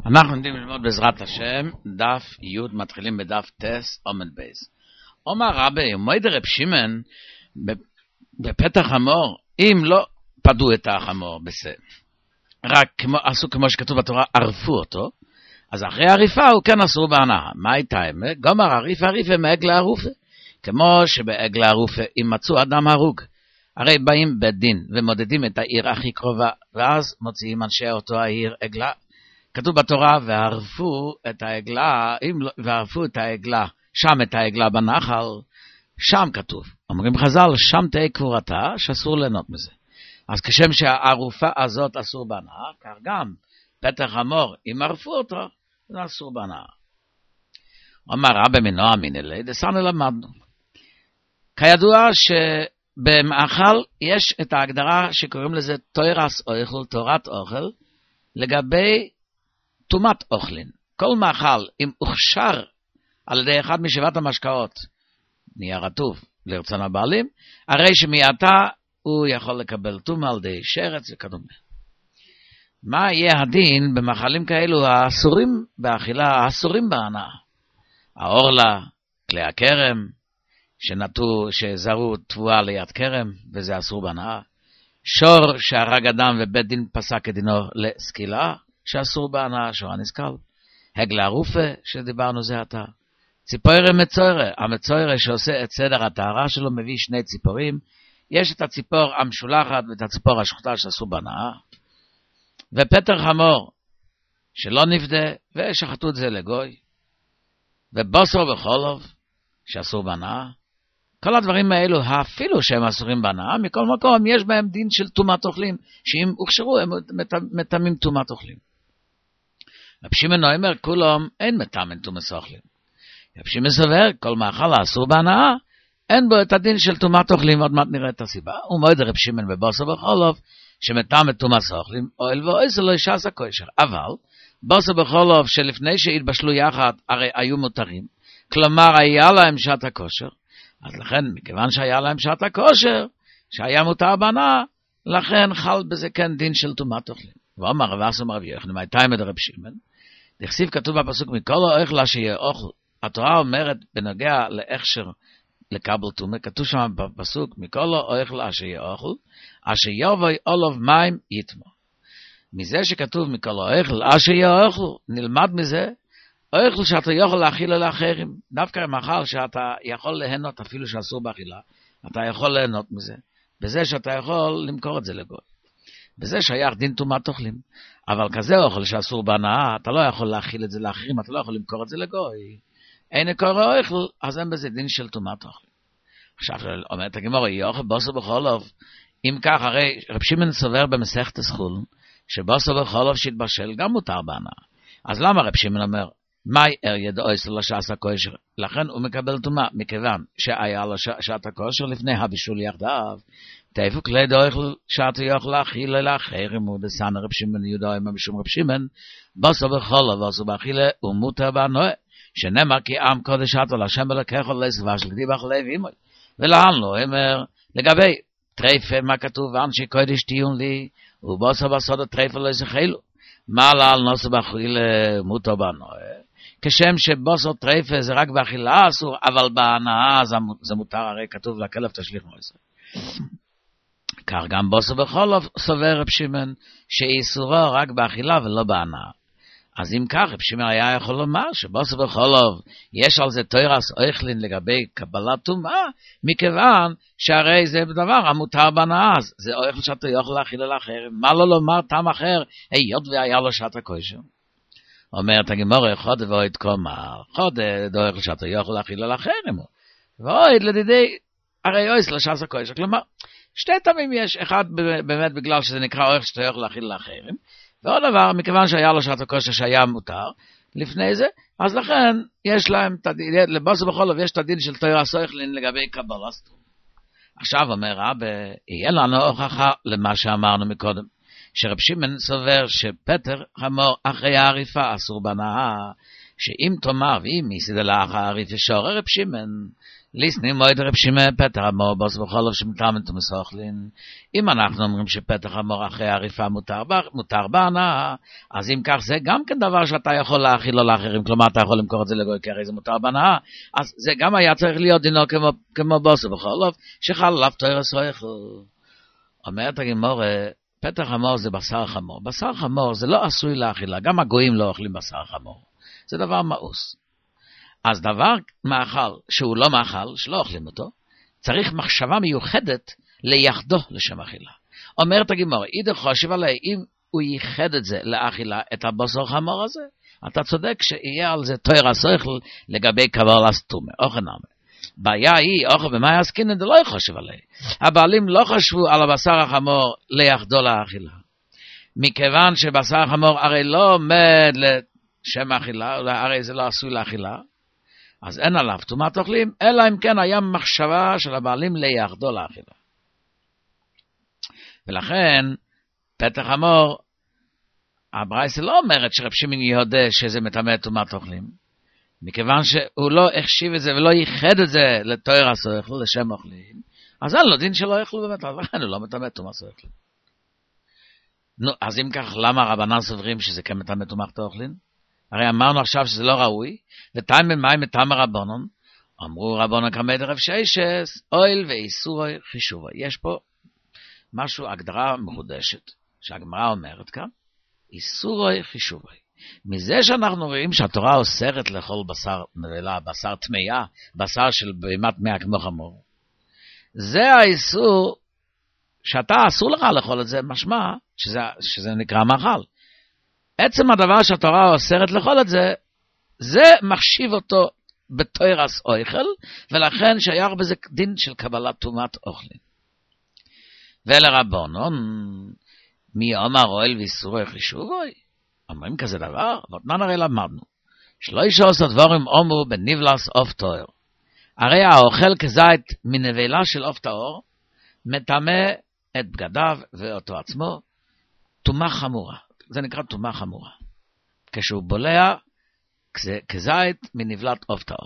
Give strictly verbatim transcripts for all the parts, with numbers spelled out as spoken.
אנחנו עומדים ללמוד בעזרת השם, דף י' מתחילים בדף טס עומד בייס. אומר רבי, ומויד רב שמעון בפתח חמור, אם לא פדו את החמור בסה, רק כמו, עשו כמו שכתוב בתורה, ערפו אותו, אז אחרי עריפה הוא כן אסור בהנאה. מה הייתה? גומר עריפה עריפה מעגלה ערופה, כמו שבעגלה ערופה אם מצאו אדם הרוג, הרי באים בית דין ומודדים את העיר הכי קרובה, ואז מוציאים אנשי אותו העיר עגלה. כתוב בתורה, וערפו את העגלה, וערפו את העגלה, שם את העגלה בנחל, שם כתוב. אומרים חז"ל, שם תהיה קבורתה, שאסור ליהנות מזה. אז כשם שהערופה הזאת אסור בהנאה, כך גם פתח חמור, אם ערפו אותו, זה אסור בהנאה. אומר רבי מנוע מינלי, דסנו למדנו. כידוע שבמאכל יש את ההגדרה שקוראים לזה תוירס אוכל, תורת אוכל, לגבי תומת אוכלין. כל מאכל, אם הוכשר על ידי אחד משבעת המשקאות, נהיה רטוב לרצון הבעלים, הרי שמעתה הוא יכול לקבל תומה על ידי שרץ וכדומה. מה יהיה הדין במאכלים כאלו האסורים באכילה, האסורים בהנאה? האורלה, כלי הכרם, שנטו, שזרו תבואה ליד כרם, וזה אסור בהנאה. שור שהרג אדם ובית דין פסק את דינו לסקילה, שאסור בהנאה, שור הנסקל. הגלה ערופה, שדיברנו זה עתה. ציפורי מצוירה, המצוירה שעושה את סדר הטהרה שלו, מביא שני ציפורים. יש את הציפור המשולחת ואת הציפור השחוטה שאסור בהנאה. ופטר חמור, שלא נפדה, ושחטו את זה לגוי. ובוסר וחולוב, שאסור בהנאה. כל הדברים האלו, אפילו שהם אסורים בהנאה, מכל מקום יש בהם דין של תומת אוכלים, שאם הוכשרו הם מטמאים תומת אוכלים. רב שמעון אומר, כולם אין מטמאים תומת אוכלים. רב שמעון סובר, כל מאכל האסור בהנאה, אין בו את הדין של תומת אוכלים, עוד מעט נראה את הסיבה. ומועד רב שמעון בבוסר וחולוב, שמטמא תומת אוכלים, אוהל ואויסר לא ישעס הכושר. אבל, בוסר וחולוב שלפני שהתבשלו יחד, הרי היו מותרים, כלומר היה להם שעת הכושר, אז לכן, מכיוון שהיה להם שעת הכושר, שהיה מותר בהנאה, לכן חל בזה כן דין של תומת אוכלים. ואומר רב אסי רב יוחנן, הייתה עם רב שמעון, דכתיב כתוב בפסוק, מכל האוכל אשר יאכל, התורה אומרת בנוגע להכשר לקבל תומה, כתוב שם בפסוק, מכל האוכל אשר יאכל, אשר יבוא עולב מים יטמא. מזה שכתוב מכל האוכל אשר יאכל, נלמד מזה, אוכל שאתה יכול להאכיל לאחרים, דווקא מאכל שאתה יכול ליהנות אפילו שאסור באכילה, אתה יכול ליהנות מזה, בזה שאתה יכול למכור את זה לגוי. בזה שייך דין תומת אוכלים. אבל כזה אוכל שאסור בהנאה, אתה לא יכול להאכיל את זה לאחרים, אתה לא יכול למכור את זה לגוי. אין קורא אוכל, אז אין בזה דין של תומת אוכלים. עכשיו אומרת הגמרא, יאכל בוסר בחולוב, אם כך הרי רב שמעון סובר במסכת סחול, שבוסר בחולוב שהתבשל גם מותר בהנאה. אז למה רב שמעון אומר, מאי ארד אויסר לשעת הכושר? לכן הוא מקבל תומה, מכיוון שהיה לו שעת הכושר לפני הבישול יחדיו, תאיפו כלי דאוכל שאתה יוכל להאכיל לאחרים, ודסן רב שמעון יהודה עמה משום רב שמעון, בוסר בחולוב ובוסר באכילה ומותר בהנאה, שנאמר כי עם קודש אתה להשם אלוקיך ולעשרה של כתיבך לב עמי. ולאן לא אומר, לגבי טרפה, מה כתוב, ואנשי קודש תהיון לי, ובוסר בסוד הטרפה לא יזכילו. מה לעל נוסו באכילה מותר בהנאה? כשם שבוסר טרפה זה רק באכילה אסור, אבל בהנאה זה מותר, הרי כתוב לכלב תשליך מויסר. כך גם בוסר בחולוב סובר רב שמעון, שאיסורו רק באכילה ולא בהנאה. אז אם כך, רב שמעון היה יכול לומר שבוסר בחולוב יש על זה תוירס אוכלין לגבי קבלת טומאה, מכיוון שהרי זה דבר המותר בהנאה, זה אוכל שאתה יכול להאכיל לאחרים. מה לא לומר טעם אחר, היות והיה לו שעת הכושר? אומרת הגמרא, חוד ואוהד קומר, חוד אוכל שאתה יכול להאכיל לאחרים, ואוהד לדידי, הרי אוהד לשעת הכושר. כלומר, שתי טעמים יש, אחד באמת בגלל שזה נקרא אוכל שאתה יכול להאכיל לאחרים, ועוד דבר, מכיוון שהיה לו שעת הכושר שהיה מותר, לפני זה, אז לכן יש להם, לבוסר בחולוב יש את הדין של תוירס אוכלין לגבי קבלת טומאה. עכשיו אומר רבי, יהיה לנו הוכחה למה שאמרנו מקודם, שרב שמעון סובר שפטר חמור אחרי העריפה אסור בהנאה, שאם תאמר ואם יסיד לאחר העריפה שור רב שמעון, ליסני מועד רב שמעון פתח המור בוס וחולף שמטעם תומס אוכלין. אם אנחנו אומרים שפתח המור אחרי העריפה מותר, מותר בהנאה, אז אם כך זה גם כן דבר שאתה יכול להאכיל לו לאחרים, כלומר אתה יכול למכור את זה לגוי כי הרי זה מותר בהנאה, אז זה גם היה צריך להיות דינו כמו, כמו בוס וחולף שחל עליו תוירס אוכל. אומרת הגמרא, פתח המור זה בשר חמור. בשר חמור זה לא עשוי לאכילה, גם הגויים לא אוכלים בשר חמור. זה דבר מאוס. אז דבר מאכל שהוא לא מאכל, שלא אוכלים אותו, צריך מחשבה מיוחדת ליחדו לשם אכילה. אומרת הגמרא, אידר חושב עלי, אם הוא ייחד את זה לאכילה, את הבשר חמור הזה, אתה צודק שיהיה על זה תוירס אוכל לגבי קבלת טומאה, אוכל נמי. בעיה היא, אוכל במה יסקינן, זה לא יחושב עלי. הבעלים לא חשבו על הבשר החמור ליחדו לאכילה. מכיוון שבשר החמור הרי לא עומד לשם אכילה, הרי זה לא עשוי לאכילה, אז אין עליו טומאת אוכלים, אלא אם כן היה מחשבה של הבעלים ליחדו לאכילה. ולכן, פתח המור, הברייתא לא אומרת שרב שמעון יודע שזה מטמא טומאת אוכלים, מכיוון שהוא לא החשיב את זה ולא ייחד את זה לתוירס אוכל, לשם אוכלים, אז אין לו דין שלא יאכלו באמת, אז לכן הוא לא מטמא טומאת אוכלים. נו, אז אם כך, למה רבנן סוברים שזה כן מטמא טומאת אוכלים? הרי אמרנו עכשיו שזה לא ראוי, ותיים במים מטעם רבנן, אמרו רבנן כמד רב שיישס, אויל ואיסורי חישובי. יש פה משהו, הגדרה מחודשת, שהגמרא אומרת כאן, איסורי חישובי. מזה שאנחנו רואים שהתורה אוסרת לאכול בשר נבלה, בשר טמאה, בשר של בהמת טמאה כמו חמור. זה האיסור שאתה אסור לך לאכול את זה, משמע שזה, שזה נקרא מאכל. עצם הדבר שהתורה אוסרת לאכול את זה, זה מחשיב אותו בתוירס אוכל, ולכן שייך בזה דין של קבלת טומאת אוכלים. ולרבנן, מי אומר אוהל ואיסורי חישובוי? אומרים כזה דבר, ואותנן הרי למדנו, שלושה עשר דבורים אומרו בנבלס עוף טהור. הרי האוכל כזית מנבלה של עוף טהור, מטמא את בגדיו ואותו עצמו, טומאה חמורה. זה נקרא טומאה חמורה. כשהוא בולע כזית מנבלת עוף טהור.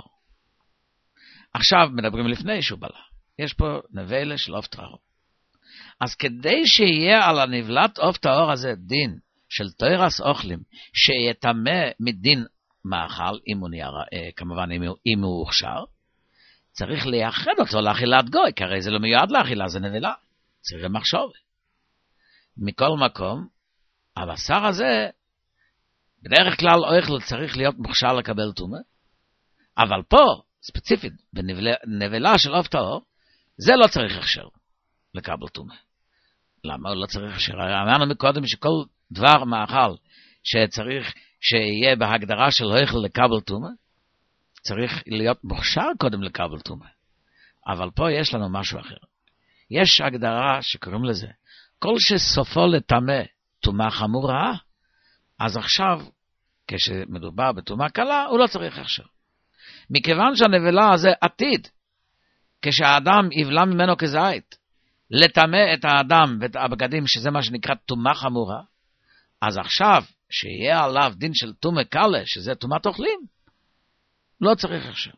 עכשיו מדברים לפני שהוא בלע. יש פה נבלה של עוף טהור. אז כדי שיהיה על הנבלת עוף טהור הזה דין של תוירס אוכלים, שיטמא מדין מאכל, אם הוא נהיה, כמובן אם הוא, אם הוא הוכשר, צריך לייחד אותו לאכילת גוי, כי הרי זה לא מיועד לאכילה, זה נבלה. צריך למחשוב. מכל מקום, הבשר הזה, בדרך כלל אוכל צריך להיות מוכשר לקבל טומאה, אבל פה, ספציפית, בנבלה של עוף טהור, זה לא צריך הכשר לקבל טומאה. למה הוא לא צריך הכשר? אמרנו מקודם שכל דבר מאכל שצריך שיהיה בהגדרה של אוכל לקבל טומאה, צריך להיות מוכשר קודם לקבל טומאה. אבל פה יש לנו משהו אחר. יש הגדרה שקוראים לזה, כל שסופו לטמא טומאה חמורה, אז עכשיו, כשמדובר בטומאה קלה, הוא לא צריך הכשר. מכיוון שהנבלה הזה עתיד, כשהאדם יבלע ממנו כזית, לטמא את האדם ואת הבגדים, שזה מה שנקרא טומאה חמורה, אז עכשיו, שיהיה עליו דין של טומאה קלה, שזה טומאת אוכלים, לא צריך הכשר.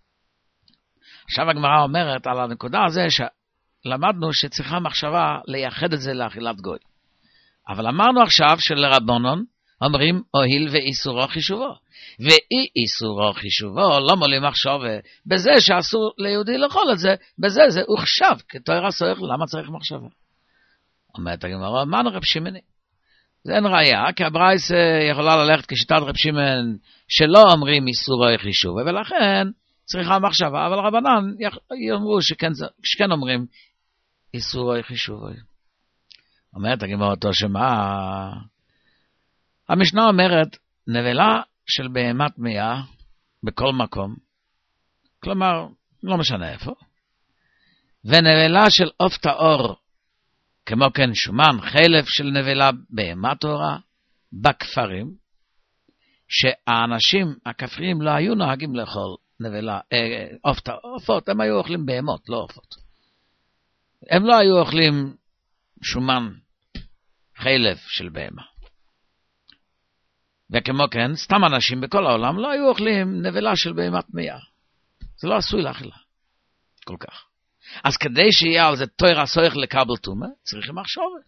עכשיו הגמרא אומרת על הנקודה הזה, שלמדנו שצריכה מחשבה לייחד את זה לאכילת גוי. אבל אמרנו עכשיו שלרבנן אומרים אוהיל ואיסורו חישובו. ואי איסורו חישובו לא מולים מחשוב בזה שאסור ליהודי לאכול את זה, בזה זה הוחשב כתוירס אוכל, למה צריך מחשבה? אומרת הגמרא, אמרנו רב שמעון. זה אין ראיה, כי הברייתא יכולה ללכת כשיטת רב שמעון שלא אומרים איסורו חישובו, ולכן צריכה מחשבה, אבל רבנן יאמרו שכן, שכן אומרים איסורו חישובו. אומרת הגמרא אותו שמה, המשנה אומרת, נבלה של בהמה טמאה בכל מקום, כלומר, לא משנה איפה, ונבלה של עוף טהור, כמו כן שומן, חלף של נבלה בהמה טהורה, בכפרים, שהאנשים הכפריים לא היו נוהגים לאכול נבלה, אה, עוף טהור, עופות, הם היו אוכלים בהמות, לא עופות. הם לא היו אוכלים שומן, חלף של בהמה. וכמו כן, סתם אנשים בכל העולם לא היו אוכלים נבלה של בהמה טמאה. זה לא עשוי לאכילה. כל כך. אז כדי שיהיה על זה תויר הסויכל לקבל תומה, צריכים מחשבה.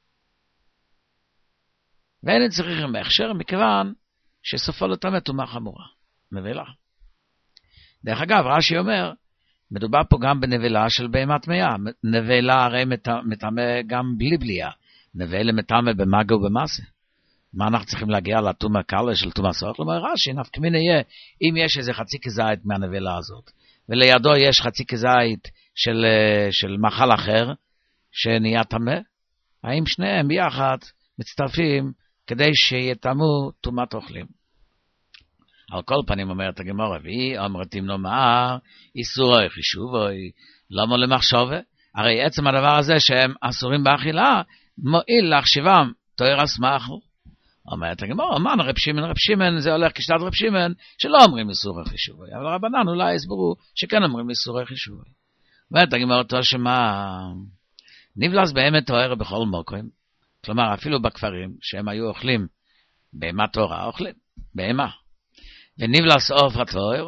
ואין צריכים הכשר, מכיוון שסופו לטמא תומה חמורה. נבלה. דרך אגב, רש"י אומר, מדובר פה גם בנבלה של בהמה טמאה. נבלה הרי מטמא גם בלי בליעה. נבלה מטמא במגע ובמעשה. מה אנחנו צריכים להגיע לתומה קלה של תומה סויכל? אומר רש"י, נפקא מינה יהיה, אם יש איזה חצי כזית מהנבלה הזאת, ולידו יש חצי כזית של, של מחל אחר, שנהיה טמא, האם שניהם ביחד מצטרפים כדי שיתאמו תומת אוכלים? על כל פנים אומרת הגמרא, והיא אומרת אם נאמר, איסורי חישובוי, למה למחשבה? הרי עצם הדבר הזה שהם אסורים באכילה, מועיל להחשיבם תויר אסמאכו. אומרת הגמרא, אמרנו רב שמעון, רב שמעון זה הולך כשתת רב שמעון, שלא אומרים איסורי חישובוי, אבל רבנן אולי הסברו שכן אומרים איסורי חישובוי. אומרת הגמרא אותו שמה, נבלס באמת תואר בכל מוקרים, כלומר אפילו בכפרים שהם היו אוכלים בהמה תורה, אוכלים בהמה, ונבלס עוף התואר,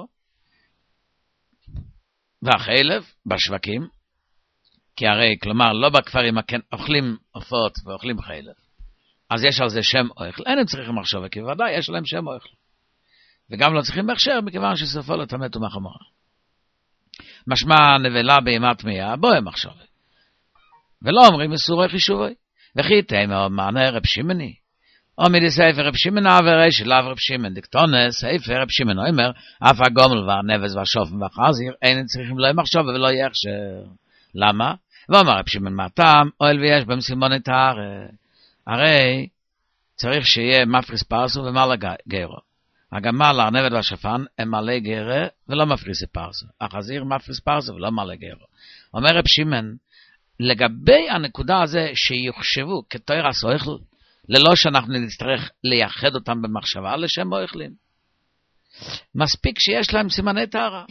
והחלב בשווקים, כי הרי כלומר לא בכפרים אוכלים עופות ואוכלים חלב, אז יש על זה שם אוכל, אין הם צריכים מחשבה, כי בוודאי יש להם שם אוכל, וגם לא צריכים בהכשר, מכיוון שסופו לטמא טומאה חמורה. משמע נבלה בהמה טמאה, בו הם מחשבה. ולא אומרים איסורי חישובוי. וכי תימא מענה רב שמעוני. או מדי ספר רב שמעון עברי שלאו רב שמעון דקטונס, ספר רב שמעון אומר, אף הגומל והנבז והשופן והחזיר, אין צריכים לא מחשבה ולא יחשר. למה? ואומר רב שמעון מה טעם, אוהל ויש בהם סימוני טהרה. הרי צריך שיהיה מפריס פרסו ומעלה גרו. הגמל, הארנבת והשפן הם מלא גרה ולא מפריס פרסו. החזיר מפריס פרסו ולא מלא גרו. אומר רב שמעון, לגבי הנקודה הזה שיוחשבו כתויר הסויכל, ללא שאנחנו נצטרך לייחד אותם במחשבה לשם אוכלים. מספיק שיש להם סימני טהרה.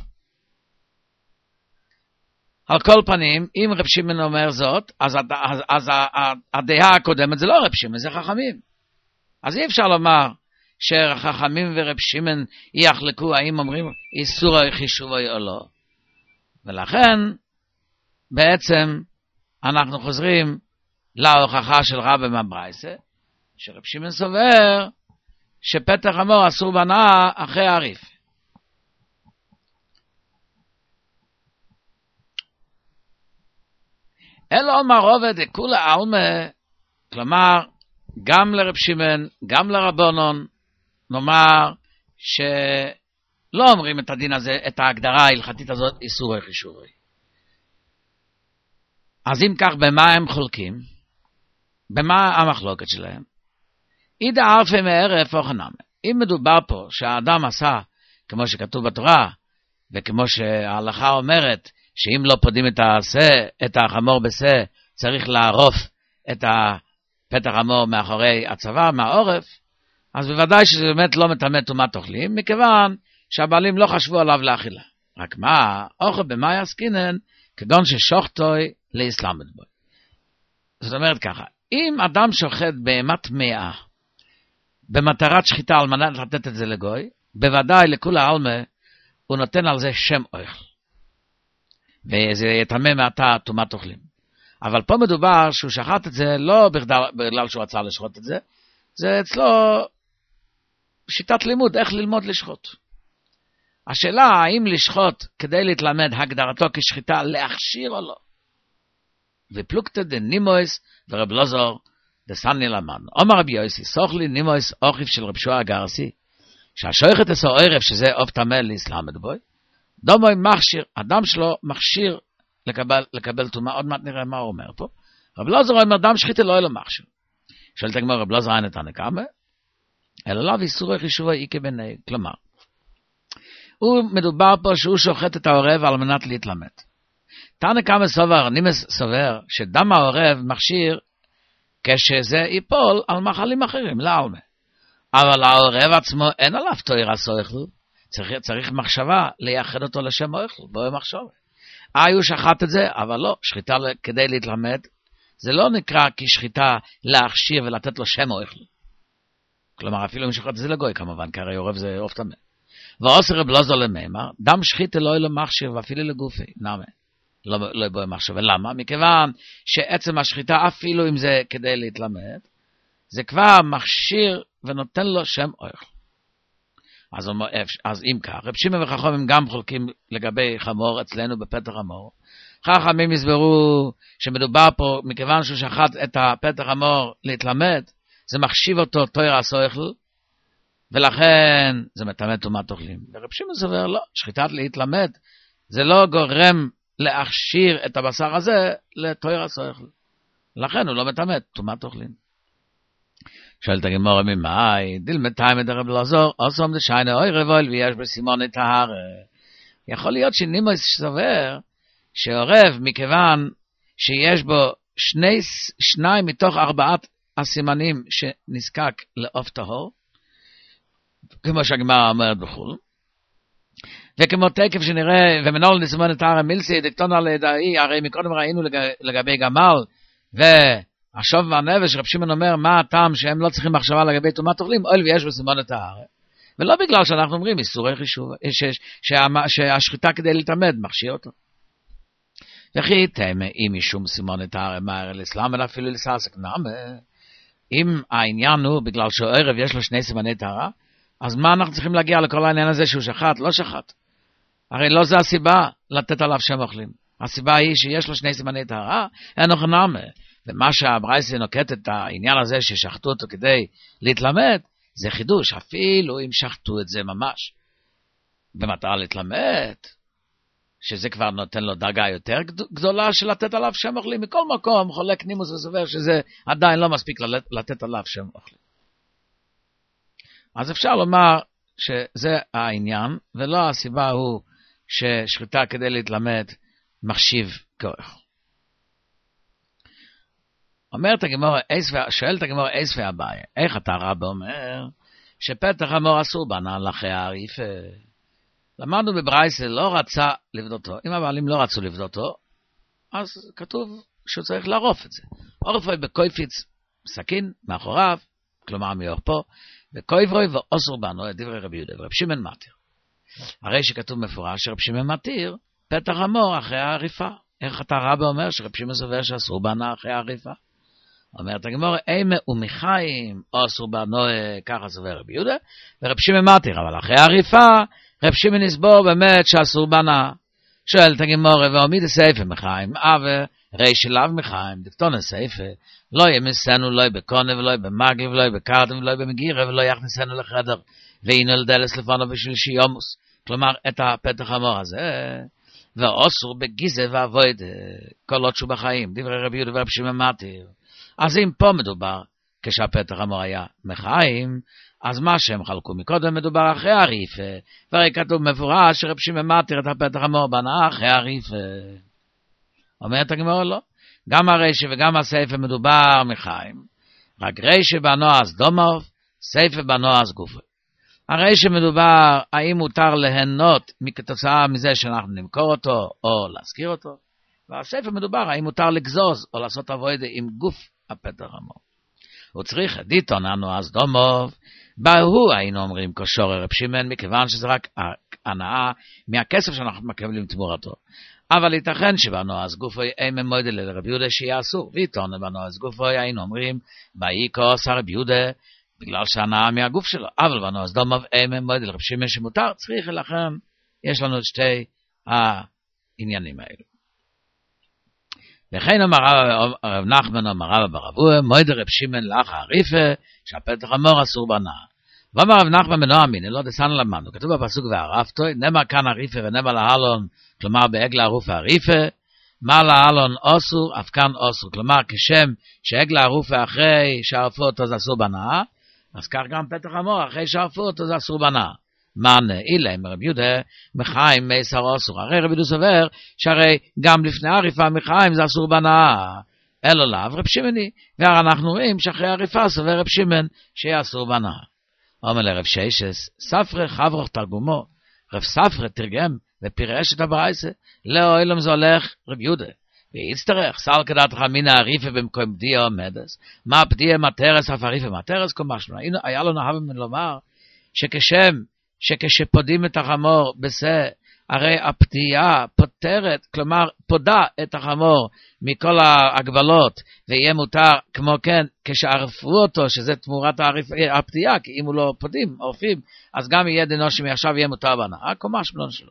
על כל פנים, אם רב שמעון אומר זאת, אז, אז, אז הדעה הקודמת זה לא רב שמעון, זה חכמים. אז אי אפשר לומר שחכמים ורב שמעון יחלקו האם אומרים איסור חישובוי או לא. ולכן, בעצם, אנחנו חוזרים להוכחה של רבי מברייסה, שרב שמעון סובר שפתח המור אסור בהנאה אחרי הריף. אלא אומר עובד כולה עלמא, כלומר גם לרב שמעון, גם לרבנן, נאמר שלא אומרים את הדין הזה, את ההגדרה ההלכתית הזאת, איסורי חישובי. אז אם כך, במה הם חולקים? במה המחלוקת שלהם? אידא ערפי מערף אוכנם. אם מדובר פה שהאדם עשה, כמו שכתוב בתורה, וכמו שההלכה אומרת, שאם לא פודים את העשה, את החמור בשה, צריך לערוף את הפתח המור מאחורי הצבא, מהעורף, אז בוודאי שזה באמת לא מטמא טומאת אוכלים, מכיוון שהבעלים לא חשבו עליו לאכילה. רק מה, אוכל במה יסקינן, כגון ששוחטוי לאסלאמת בו. זאת אומרת ככה, אם אדם שוחט בהמה טמאה, במטרת שחיטה על מנת לתת את זה לגוי, בוודאי לכול העלמא, הוא נותן על זה שם אוכל. וזה יטמא מעתה טומאת אוכלים. אבל פה מדובר שהוא שחט את זה לא בגלל שהוא רצה לשחוט את זה, זה אצלו שיטת לימוד, איך ללמוד לשחוט. השאלה האם לשחוט כדי להתלמד הגדרתו כשחיטה להכשיר או לא. ופלוגתא דנימויס ורב אלעזר דסני למד. אומר רבי יוסי, סוכלי נימויס אוכיף של רב שועה הגרסי, שהשויכת עשו ערב שזה אוף טמא לאסלאמת בוי, דומוי מכשיר, אדם שלו מכשיר לקבל, לקבל תומה, עוד מעט נראה מה הוא אומר פה. רב אלעזר אומר, דם שחיטה לא אלו מכשיר. שואלת הגמרא, רב אלעזר אין את הנקמה, אלא לאו איסורי חישובי איקי בני, כלומר, הוא מדובר פה שהוא שוחט את העורב על מנת להתלמד. תנא קמא סובר, נימס סובר, שדם העורב מכשיר כשזה ייפול על מאכלים אחרים, לעלמא. אבל העורב עצמו אין עליו תויר הסויכל, צריך, צריך מחשבה לייחד אותו לשם אוכל, בואי מחשבה. אה, הוא שחט את זה, אבל לא, שחיטה כדי להתלמד, זה לא נקרא כשחיטה להכשיר ולתת לו שם אוכל. כלומר, אפילו אם שחט את זה לגוי כמובן, כי הרי עורב זה עוף טמא. ועושה רב אלעזר למימר, דם שחיטה לא אלו מכשיר ואפילו לגופי, נאמה. לא, לא בו מחשבה. למה? מכיוון שעצם השחיטה, אפילו אם זה כדי להתלמד, זה כבר מכשיר ונותן לו שם אוכל. אז, אז אם כך, רב שמעון וחכמים גם חולקים לגבי חמור אצלנו בפתח המור. חכמים הסברו שמדובר פה, מכיוון שהוא שחט את הפתח המור להתלמד, זה מחשיב אותו תוירה סויכל, ולכן זה מטמא טומאת אוכלים. ורב שמעון סובר, לא, שחיטת להתלמד, זה לא גורם להכשיר את הבשר הזה לתוירה סויכל. לכן הוא לא מטמא טומאת אוכלים. שואלת הגמרא ממאי, דילמתאי מדרב אלעזר, אוסום דשיינה אוי רבול ויש בסימוני טהרה. יכול להיות שנימוס סובר שעורב מכיוון שיש בו שני, שניים מתוך ארבעת הסימנים שנזקק לעוף טהור, כמו שהגמרא אומרת בחול, וכמו תקף שנראה, ומנול לסימוני טהרה מילסי, דקטונה לידעי, הרי מקודם ראינו לגבי גמל, ו... השוב והנבש, רב שמעון אומר, מה הטעם שהם לא צריכים מחשבה לגבי טומאת אוכלים, אוהל ויש בסימון את הארץ. ולא בגלל שאנחנו אומרים, איסורי חישוב, שהשחיטה כדי להתעמד, מכשיר אותו. וכי תמה, אם משום סימון את הארץ, מה הרי לסלאם, אלא אפילו לסעסק נעמה. אם העניין הוא, בגלל שערב יש לו שני סימני טהרה, אז מה אנחנו צריכים להגיע לכל העניין הזה שהוא שחט? לא שחט. הרי לא זה הסיבה לתת עליו שם אוכלים. הסיבה היא שיש לו שני סימני טהרה, אין אוכל נעמה. ומה שהברייתא נוקט את העניין הזה ששחטו אותו כדי להתלמד, זה חידוש, אפילו אם שחטו את זה ממש במטרה להתלמד, שזה כבר נותן לו דרגה יותר גדולה של לתת עליו שם אוכלים. מכל מקום חולק נימוס וסובר שזה עדיין לא מספיק לתת עליו שם אוכלים. אז אפשר לומר שזה העניין, ולא הסיבה הוא ששחיטה כדי להתלמד מחשיב כוח. אומרת הגמרא, שואלת הגמרא אייס ואביי, איך אתה רב אומר שפתח המור אסור בנה אחרי העריפה? למדנו בברייתא לא רצה לבדותו, אם הבעלים לא רצו לבדותו, אז כתוב שהוא צריך לערוף את זה. עורפוי בקויפיץ סכין מאחוריו, כלומר מיוחפו, וקויברוי ואוסר בנו את דברי רבי יהודה ורב שמעון מתיר. הרי שכתוב מפורש שרב שמעון מתיר פתח המור אחרי העריפה. איך אתה רב אומר שרב שמעון סובר שאסור בנה אחרי העריפה? אומרת הגמרא, אימה ומחיים אסור בנו, ככה סובר רבי יהודה, ורב שמעון מתיר, אבל אחרי העריפה, רב שמעון יסבור באמת שאסור בנה. שואלת הגמרא, ועמיד הסייפה מחיים, אבה, ריש אליו מחיים, דקטון הסייפה, לא ימסנו, לא בקונה, ולא במגיב, ולא בקרטם, ולא במגירה, ולא יכניסנו לחדר, ואינו לדלס לפנו בשביל שיומוס. כלומר, את הפתח המור הזה, ואסור בגיזה ואבויד, כל עוד שהוא בחיים, דברי רבי יהודה ורב שמעון מתיר. אז אם פה מדובר, כשהפתח המור היה מחיים, אז מה שהם חלקו מקודם מדובר אחרי העריפה, והרי כתוב מפורש שרב שמעון מתיר את הפתח המור בנה אחרי העריפה. אומרת הגמרא לא, גם הרשע וגם הסייפה מדובר מחיים, רק רשע בנו אז דומוב, סייפה בנו אז גופו. הרשע מדובר האם מותר ליהנות מכתוצאה מזה שאנחנו נמכור אותו או להזכיר אותו, והסייפה מדובר האם מותר לגזוז או לעשות עבודה עם גוף הפתח המור. הוא צריך דיתון אנו אז דומוב, בהו היינו אומרים כשור רב שמעון, מכיוון שזה רק הנאה מהכסף שאנחנו מקבלים תמורתו. אבל ייתכן שבנו אז גופוי אין ממודל לרב יהודה שיהיה אסור, ואיתון בנו אז גופוי היינו אומרים באי כוס הרב יהודה, בגלל שהנאה מהגוף שלו, אבל בנו אז דומוב אין ממודל לרב שמעון שמותר, צריך לכן יש לנו את שתי העניינים האלו. וכן אמר רב נחמן אמר רב ברבוע, מועד רב שמעון לאחר העריפה, שהפתח המור אסור בנה. ואמר רב נחמן בן אמינא, לא דסנו למדנו, כתוב בפסוק וערפתו, נאמר כאן עריפה ונאמר להלון, כלומר בעגל ערוף העריפה, מה להלון אסור, אף כאן אסור, כלומר כשם שעגל ערוף אחרי שערפו אותו זה אסור בנה, אז כך גם פתח המור אחרי שערפו אותו זה אסור בנה. מענה, אילה, מרב יהודה, מחיים מייסר אסור. הרי רבי יהודה סובר, שהרי גם לפני העריפה מחיים זה אסור בנה. אלו לאו רב שמעוני, והרי אנחנו רואים שאחרי העריפה סובר רב שמעון שיהיה אסור בנה. אומר לרב ששס, ספרי חברוך תרגומו, רב ספרי תרגם ופירש את הברייתא, לא אילום זה הולך רב יהודה. ויצטרך, סל כדתך מן העריפה במקום פדיעה עומדס, מה פדיעה מטרס אף עריפה מטרס, כמו משמע. היה לו נהב מן לומר, שכשם, שכשפודים את החמור בזה, הרי הפתיעה פותרת, כלומר פודה את החמור מכל ההגבלות, ויהיה מותר כמו כן כשערפו אותו, שזה תמורת הפתיעה, כי אם הוא לא פודים, עורפים, אז גם יהיה דינו שמעכשיו יהיה מותר בהנאה, כמו שמלון שלו.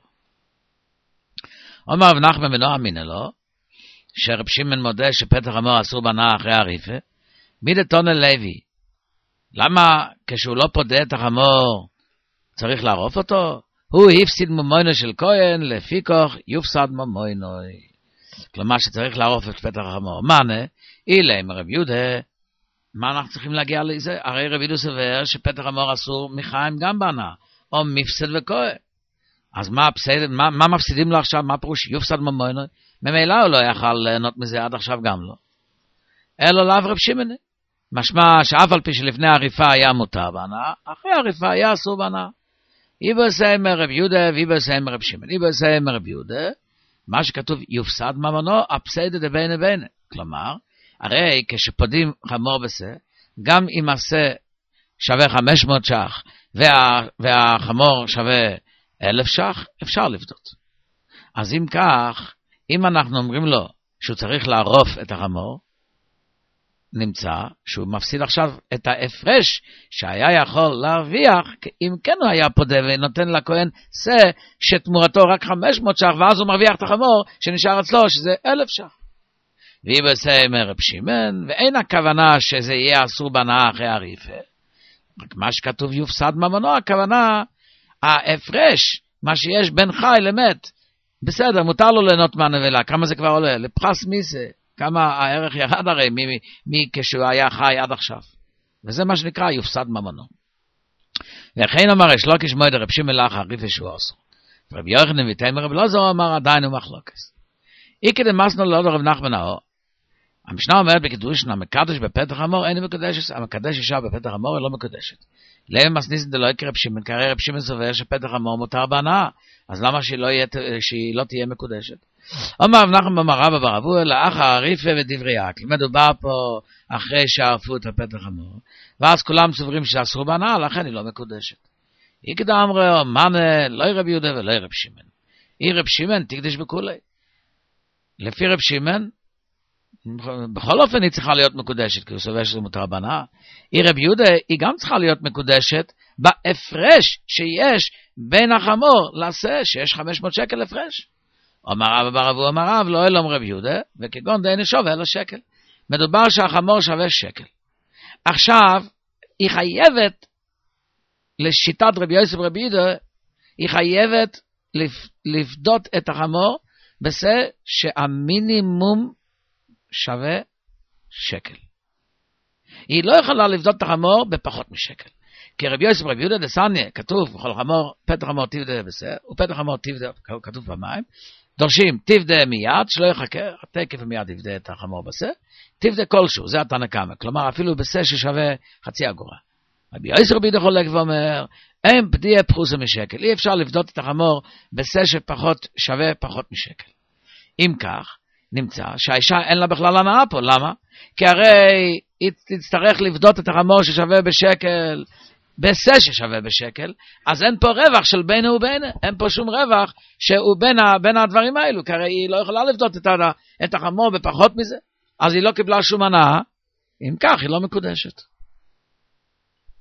אומר רב נחמן בנו אמינא לו, שרב שמעון מודה שפתח חמור אסור בהנאה אחרי עריפה, מדתניא לוי, למה כשהוא לא פודה את החמור צריך לערוף אותו? הוא הפסיד ממוינו של כהן, לפיכך יופסד ממוינו. כלומר שצריך לערוף את פתח החמור. מנה, אילה עם רב יהודה, מה אנחנו צריכים להגיע לזה? הרי רב יהודה סובר שפתח החמור אסור מחיים גם בהנאה, או מפסד וכהן. אז מה, הפסד, מה, מה מפסידים לו עכשיו? מה פירוש יופסד ממוינו? ממילא הוא לא יכל ליהנות מזה עד עכשיו גם לא. אלא לאו רב שמעון. משמע שאף על פי שלפני העריפה היה מותר בהנאה, אחרי העריפה היה אסור בהנאה. איבוסם רב יהודה ואיבוסם רב שמעון. איבוסם רב יהודה, מה שכתוב יופסד ממונו, הפסד דביינה ביינה. כלומר, הרי כשפודים חמור בשה, גם אם השה שווה חמש מאות שח, וה, והחמור שווה אלף שח, אפשר לפדות. אז אם כך, אם אנחנו אומרים לו שהוא צריך לערוף את החמור, נמצא שהוא מפסיד עכשיו את ההפרש שהיה יכול להרוויח, אם כן הוא היה פודה ונותן לכהן שא שתמורתו רק חמש מאות שח, ואז הוא מרוויח את החמור שנשאר אצלו שזה אלף שח. ויבסם רב שמעון, ואין הכוונה שזה יהיה אסור בהנאה אחרי עריפה, רק מה שכתוב יופסד ממונו, הכוונה ההפרש, מה שיש בין חי למת, בסדר, מותר לו ליהנות מהנבלה, כמה זה כבר עולה? לפרס מיסה, כמה הערך ירד הרי מכשהוא היה חי עד עכשיו. וזה מה שנקרא יופסד ממונו. וכן אמר יש לו כשמועד רב שמעון לאחר עריפה שהוא אסור. ורב יוחנן ותימר רב אלעזר אמר עדיין הוא מחלוקס. איקא דמסנו לעוד רב נחמן האור. המשנה אומרת בקידושין, המקדש בפתח חמור אין מקודשת, המקדש אישה בפתח חמור היא לא מקודשת. למה מסניסן דלא יקרא רב שמעון, כי הרי רב שמעון סובר שפתח חמור מותר בהנאה, אז למה שהיא לא, יהיה, שהיא לא תהיה מקודשת? אומר רב נחמן אמר רבא בר אבוה לאחר עריפה ודברי עקל. מדובר פה אחרי שערפו את הפתח חמור, ואז כולם סוברים שאסור בהנאה, לכן היא לא מקודשת. איקא אמרו מנה לא רב יהודה ולא רב שמעון. היא רב שמעון תקדש בכולי. לפי רב שמעון, בכל אופן היא צריכה להיות מקודשת, כי הוא סובר שזה מותר בהנאה. היא רב יהודה, היא גם צריכה להיות מקודשת בהפרש שיש בין החמור לשה, שיש חמש מאות שקל הפרש. אמר רבא בר אבוה אמר רב, לא אלום רב יהודה, וכגון דאין שווה אלא שקל. מדובר שהחמור שווה שקל. עכשיו, היא חייבת, לשיטת רבי יוסף רבי יהודה, היא חייבת לפדות את החמור, בזה שהמינימום שווה שקל. היא לא יכולה לפדות את החמור בפחות משקל. כי רבי יוסף רבי יהודה דסניה, כתוב בכל חמור, פתח חמור תפדה בזה, ופתח חמור תפדה, כתוב במים, דורשים תפדה מיד, שלא יחכה, תקף מיד יפדה את החמור בזה, תפדה כלשהו, זה התנא קמא, כלומר אפילו בזה ששווה חצי אגורה. רבי יוסף רבי יהודה חולק ואומר, אין פדיעה פחוסה משקל, אי אפשר לפדות את החמור בזה שפחות שווה פחות משקל. אם כך, נמצא שהאישה אין לה בכלל הנאה פה, למה? כי הרי היא תצטרך לפדות את החמור ששווה בשקל, בזה ששווה בשקל, אז אין פה רווח של בינו ובינה, אין פה שום רווח שהוא בין, ה, בין הדברים האלו, כי הרי היא לא יכולה לפדות את, את החמור בפחות מזה, אז היא לא קיבלה שום הנאה, אם כך היא לא מקודשת.